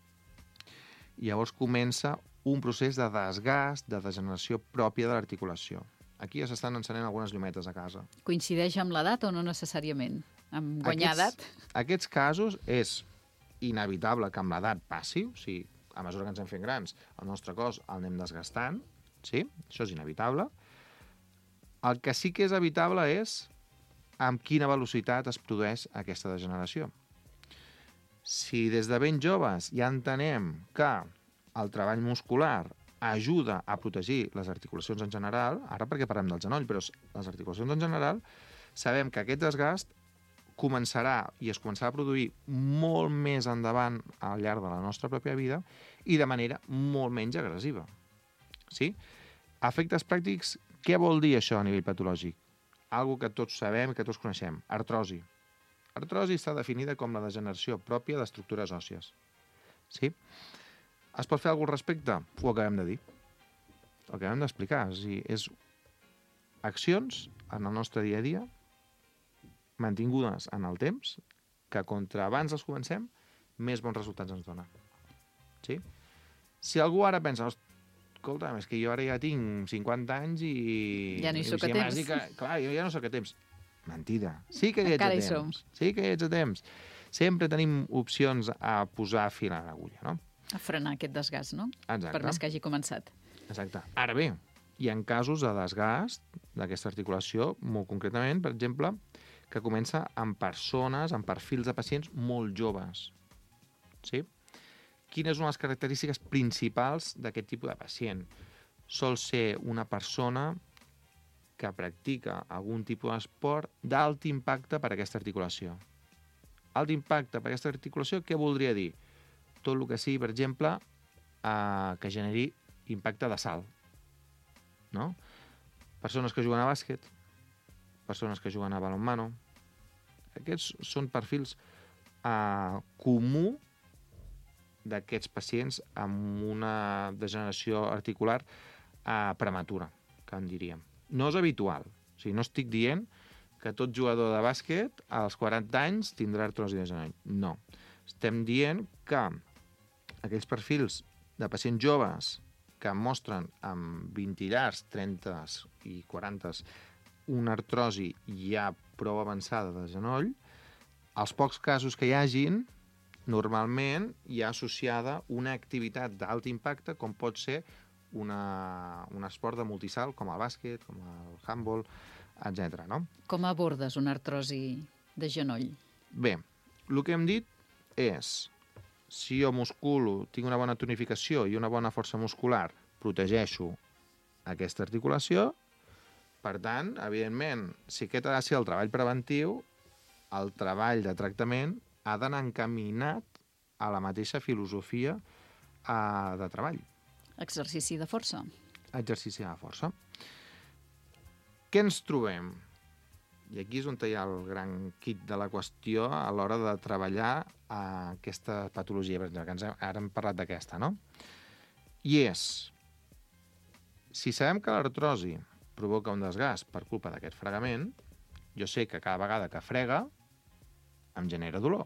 Llavors comença un procés de desgast, de degeneració pròpia de l'articulació. Aquí ja s'estan encenent algunes llumetes a casa. Coincideix amb l'edat o no necessàriament? Amb guanyar edat? Aquests casos és inevitable que amb l'edat passi, o sigui, a mesura que ens anem fent grans, el nostre cos el anem desgastant, sí? Això és inevitable. El que sí que és evitable és amb quina velocitat es produeix aquesta degeneració. Si des de ben joves ja entenem que el treball muscular ajuda a protegir les articulacions en general, ara perquè parlem del genoll, però les articulacions en general, sabem que aquest desgast començarà i es començarà a produir molt més endavant al llarg de la nostra pròpia vida i de manera molt menys agressiva. Sí? Efectes pràctics, què vol dir això a nivell patològic? Algo que tots sabem, que tots coneixem, artrosi. Artrosi està definida com la degeneració pròpia d'estructures òssies. Sí? Es pot fer alguna cosa al respecte? Ho acabem de dir. Ho acabem d'explicar. És, dir, és accions en el nostre dia a dia mantingudes en el temps que contra abans les comencem més bons resultats ens dona. Sí? Si algú ara pensa, escolta, és que jo ara ja tinc cinquanta anys i... Ja no hi soc a i temps. Que, clar, jo ja no soc a temps. Mentida. Sí que hi ets Encara a hi temps. som. Sí que hi ets a temps. Sempre tenim opcions a posar fil a l'agulla, no? A frenar aquest desgast, no? Exacte. Per més que hagi començat. Exacte. Ara bé, hi ha casos de desgast d'aquesta articulació, molt concretament, per exemple, que comença amb persones, amb perfils de pacients molt joves. Sí? Quines són les característiques principals d'aquest tipus de pacient? Sol ser una persona que practica algun tipus d'esport d'alt impacte per a aquesta articulació. Alt impacte per a aquesta articulació, què voldria dir? Tot el que sigui, per exemple, eh, que generi impacte de salt. No? Persones que juguen a bàsquet, persones que juguen a balonmano. Aquests són perfils eh, comú d'aquests pacients amb una degeneració articular eh, prematura, que en diríem. No és habitual. O sigui, no estic dient que tot jugador de bàsquet als quaranta anys tindrà artrosi de genoll. No. Estem dient que aquells perfils de pacients joves que mostren amb vint llargs, trenta i quaranta una artrosi ja prou avançada de genoll, els pocs casos que hi hagin, normalment hi ha associada una activitat d'alt impacte, com pot ser una, un esport de multisalt, com el bàsquet, com el handball, etcètera. No? Com abordes una artrosi de genoll? Bé, el que hem dit és, si jo musculo, tinc una bona tonificació i una bona força muscular, protegeixo aquesta articulació. Per tant, evidentment, si aquest ha de ser el treball preventiu, el treball de tractament ha d'anar encaminat a la mateixa filosofia eh, de treball. Exercici de força. Exercici de força. Què ens trobem? I aquí és on hi ha el gran kit de la qüestió a l'hora de treballar eh, aquesta patologia, per exemple, que ens hem, ara hem parlat d'aquesta, no? I és, si sabem que l'artrosi provoca un desgast per culpa d'aquest fregament, jo sé que cada vegada que frega em genera dolor.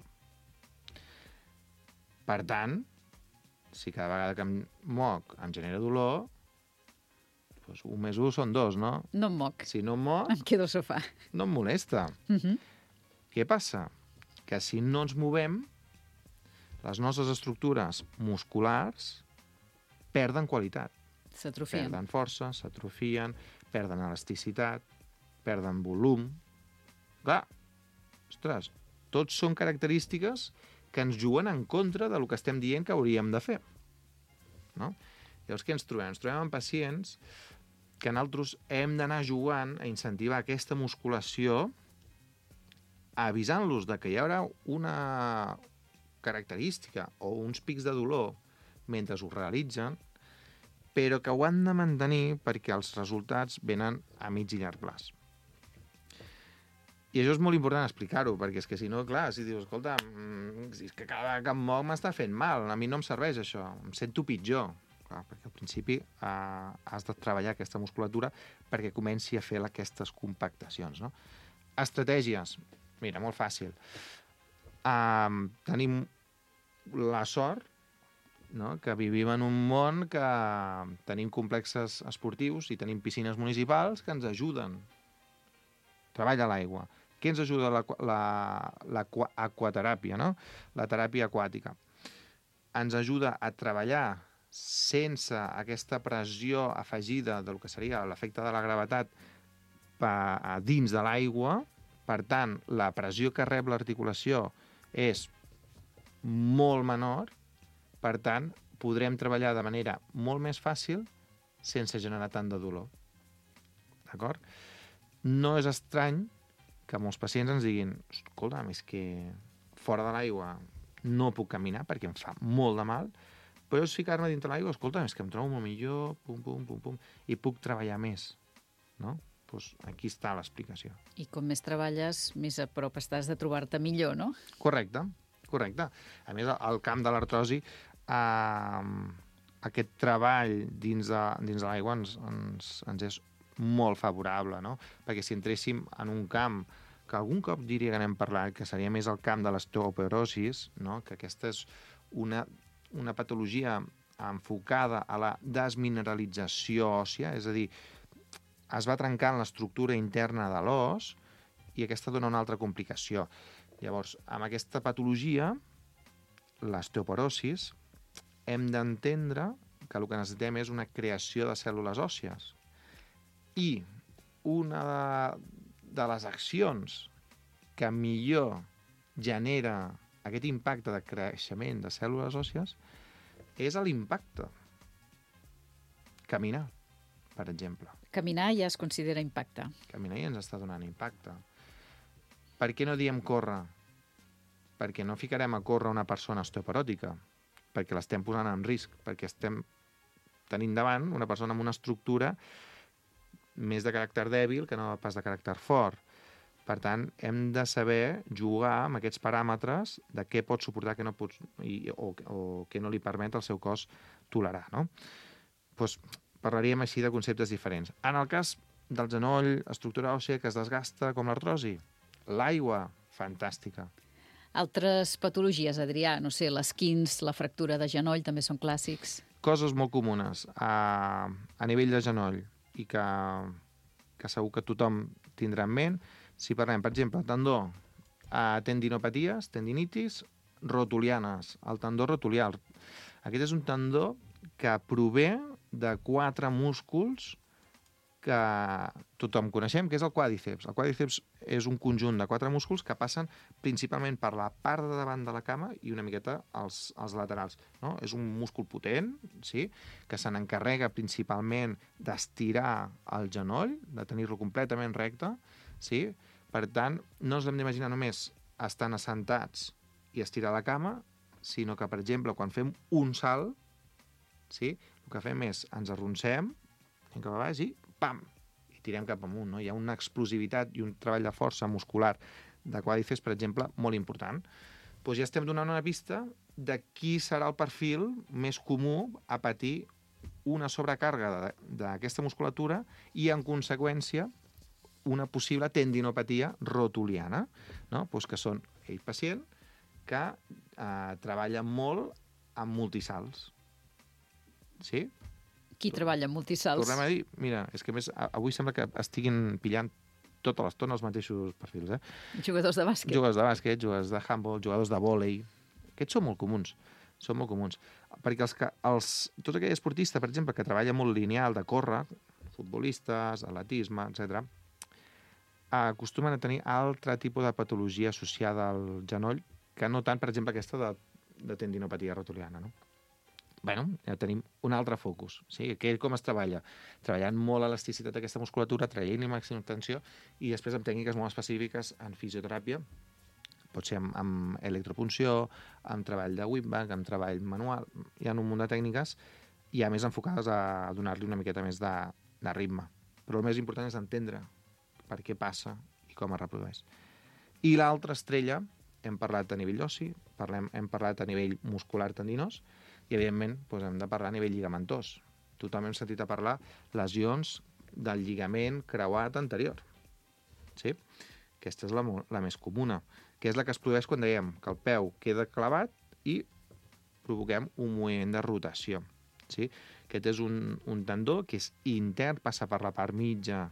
Per tant, si cada vegada que em moc em genera dolor, doncs un més un són dos, no? No em moc. Si no em moc, Em quedo al sofà. no em molesta. Uh -huh. Què passa? Que si no ens movem, les nostres estructures musculars perden qualitat. S'atrofien. Perden força, s'atrofien, perden elasticitat, perden volum. Clar, ostres, tots són característiques que ens juguen en contra del que estem dient que hauríem de fer. No? Llavors, què ens trobem? Ens trobem amb pacients que nosaltres hem d'anar jugant a incentivar aquesta musculació, avisant-los de que hi haurà una característica o uns pics de dolor mentre ho realitzen, però que ho han de mantenir perquè els resultats venen a mig i llarg plaç. I això és molt important explicar-ho, perquè és que si no, clar, si dius, escolta, és que cada vegada que em moc m'està fent mal, a mi no em serveix això, em sento pitjor. Clar, perquè al principi eh, has de treballar aquesta musculatura perquè comenci a fer aquestes compactacions. No? Estratègies. Mira, molt fàcil. Uh, tenim la sort, no?, que vivim en un món que tenim complexes esportius i tenim piscines municipals que ens ajuden. Treball a l'aigua. Què ens ajuda l'aquateràpia, no? La teràpia aquàtica. Ens ajuda a treballar sense aquesta pressió afegida del que seria l'efecte de la gravetat a dins de l'aigua. Per tant, la pressió que rep l'articulació és molt menor. Per tant, podrem treballar de manera molt més fàcil sense generar tant de dolor. D'acord? No és estrany que molts pacients ens diguin, escolta, és que fora de l'aigua no puc caminar perquè em fa molt de mal, però és ficar-me dintre l'aigua, escolta, és que em trobo molt millor, pum, pum, pum, pum, i puc treballar més. No? Doncs aquí està l'explicació. I com més treballes, més a prop estàs de trobar-te millor, no? Correcte, correcte. A més, al camp de l'artrosi, eh, aquest treball dins de, dins de l'aigua ens, ens, ens és molt favorable, no? Perquè si entréssim en un camp que algun cop diria que n'hem parlat, que seria més el camp de l'osteoporosis, no? Que aquesta és una, una patologia enfocada a la desmineralització òssia, és a dir, es va trencant l'estructura interna de l'os i aquesta dona una altra complicació. Llavors, amb aquesta patologia, l'osteoporosis, hem d'entendre que el que necessitem és una creació de cèl·lules òssies. I una de, de les accions que millor genera aquest impacte de creixement de cèl·lules òssies és l'impacte. Caminar, per exemple. Caminar ja es considera impacte. Caminar ja ens està donant impacte. Per què no diem córrer? Perquè no ficarem a córrer una persona osteoporòtica, perquè l'estem posant en risc, perquè estem tenint davant una persona amb una estructura més de caràcter dèbil que no pas de caràcter fort. Per tant, hem de saber jugar amb aquests paràmetres de què pot suportar què no pot, i, o, o què no li permet el seu cos tolerar. No? Pues, parlaríem així de conceptes diferents. En el cas del genoll, estructura òssia que es desgasta com l'artrosi, l'aigua, fantàstica. Altres patologies, Adrià, no sé, l'esquins, la fractura de genoll també són clàssics. Coses molt comunes a, a nivell de genoll i que, que segur que tothom tindrà en ment. Si parlem, per exemple, tendó, a tendinopaties, tendinitis, rotulianes, el tendó rotulià. Aquest és un tendó que prové de quatre músculs que tothom coneixem, que és el quàdriceps. El quàdriceps és un conjunt de quatre músculs que passen principalment per la part de davant de la cama i una miqueta als, als laterals. No? És un múscul potent, sí? Que se n'encarrega principalment d'estirar el genoll, de tenir-lo completament recte. Sí? Per tant, no ens l'hem d'imaginar només estant assentats i estirar la cama, sinó que, per exemple, quan fem un salt, sí? El que fem és ens arroncem, anem cap a baix i pam! I tirem cap amunt. No? Hi ha una explosivitat i un treball de força muscular de quàdriceps, per exemple, molt important. Doncs ja estem donant una pista de qui serà el perfil més comú a patir una sobrecàrrega d'aquesta musculatura i, en conseqüència, una possible tendinopatia rotuliana, no? Pues que són ell pacient que eh, treballa molt amb multisalts. Sí? Qui treballa amb multisalts? Tornem a dir, mira, és que més avui sembla que estiguin pillant tota l'estona els mateixos perfils. Eh? Jugadors de bàsquet. Jugadors de bàsquet, jugadors de handball, jugadors de vòlei. Aquests són molt comuns. Són molt comuns. Perquè els, els, tot aquell esportista, per exemple, que treballa molt lineal de córrer, futbolistes, atletisme, etcètera, acostumen a tenir altre tipus de patologia associada al genoll que no tant, per exemple, aquesta de, de tendinopatia rotuliana. No? Bueno, ja tenim un altre focus. Sí? Aquell com es treballa? Treballant molt elasticitat d'aquesta musculatura, traient-li màxima tensió i després amb tècniques molt específiques en fisioteràpia, pot ser amb, amb electropunció, amb treball de whipback, amb treball manual. Hi ha un munt de tècniques ja més enfocades a donar-li una miqueta més de, de ritme. Però el més important és entendre per què passa i com es reprodueix. I l'altra estrella, hem parlat a nivell ossi, parlem, hem parlat a nivell muscular tendinós, i evidentment doncs hem de parlar a nivell lligamentós. Tothom hem sentit a parlar lesions del lligament creuat anterior. Sí? Aquesta és la, la més comuna, que és la que es produeix quan dèiem que el peu queda clavat i provoquem un moviment de rotació. Sí? Aquest és un, un tendó que és intern, passa per la part mitja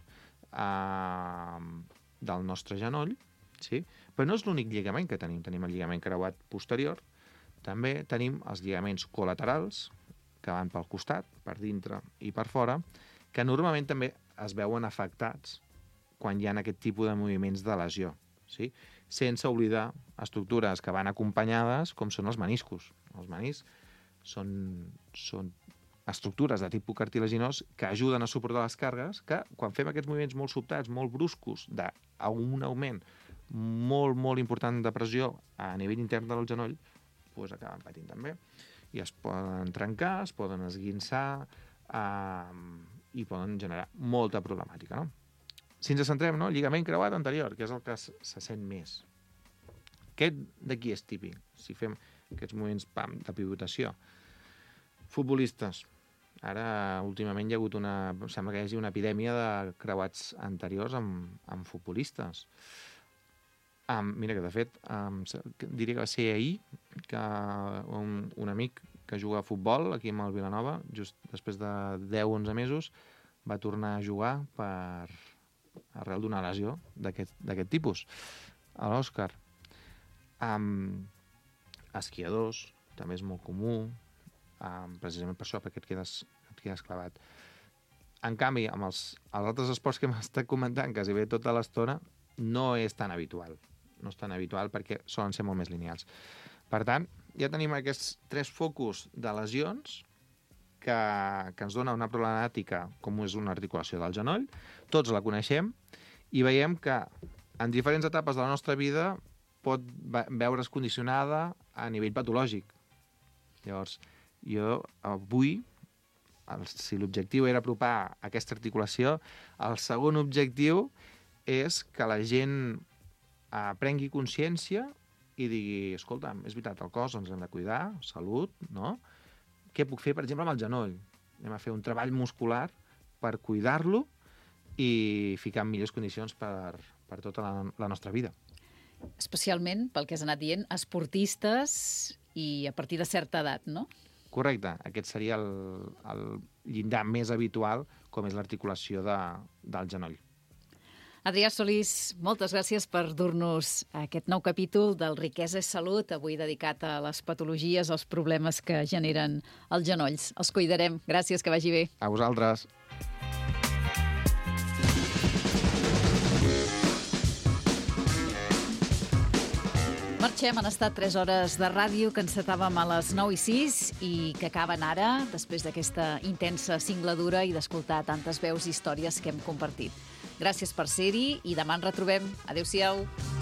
Uh, del nostre genoll, sí? Però no és l'únic lligament que tenim. Tenim el lligament creuat posterior, també tenim els lligaments col·laterals, que van pel costat, per dintre i per fora, que normalment també es veuen afectats quan hi ha aquest tipus de moviments de lesió, sí? Sense oblidar estructures que van acompanyades, com són els meniscos. Els meniscs són, són estructures de tipus cartilaginós que ajuden a suportar les càrregues, que quan fem aquests moviments molt sobtats, molt bruscos, d'un augment molt, molt important de pressió a nivell intern del genoll, doncs acaben patint també. I es poden trencar, es poden esguinçar eh, i poden generar molta problemàtica. No? Si ens centrem, no? Lligament creuat anterior, que és el que se sent més. Aquest d'aquí és típic, si fem aquests moviments pam, de pivotació. Futbolistes. Ara, últimament, hi ha hagut una... Sembla que hi hagi una epidèmia de creuats anteriors amb, amb futbolistes. Um, mira que, de fet, um, diria que va ser ahir que un, un amic que juga a futbol aquí amb el Vilanova, just després de deu o onze mesos, va tornar a jugar per arrel d'una lesió d'aquest tipus, a l'Òscar. Um, esquiadors, també és molt comú, um, precisament per això, perquè et quedes, et quedes clavat. En canvi, amb els, els altres esports que hem estat comentant, quasi bé tota l'estona, no és tan habitual. No és tan habitual perquè solen ser molt més lineals. Per tant, ja tenim aquests tres focus de lesions que, que ens dona una problemàtica com és una articulació del genoll. Tots la coneixem i veiem que en diferents etapes de la nostra vida pot veure's condicionada a nivell patològic. Llavors, jo avui, el, si l'objectiu era apropar aquesta articulació, el segon objectiu és que la gent eh, prengui consciència i digui, escolta, és veritat, el cos ens hem de cuidar, salut, no? Què puc fer, per exemple, amb el genoll? Anem a fer un treball muscular per cuidar-lo i ficar en millors condicions per, per tota la, la nostra vida. Especialment, pel que has anat dient, esportistes i a partir de certa edat, no? Correcte. Aquest seria el, el llindar més habitual, com és l'articulació de, del genoll. Adrià Solís, moltes gràcies per dur-nos aquest nou capítol del Riquesa és Salut, avui dedicat a les patologies, als problemes que generen els genolls. Els cuidarem. Gràcies, que vagi bé. A vosaltres. Marxem, han estat tres hores de ràdio que encetàvem a les nou i sis i que acaben ara, després d'aquesta intensa singladura i d'escoltar tantes veus i històries que hem compartit. Gràcies per ser-hi i demà ens retrobem. Adéu-siau.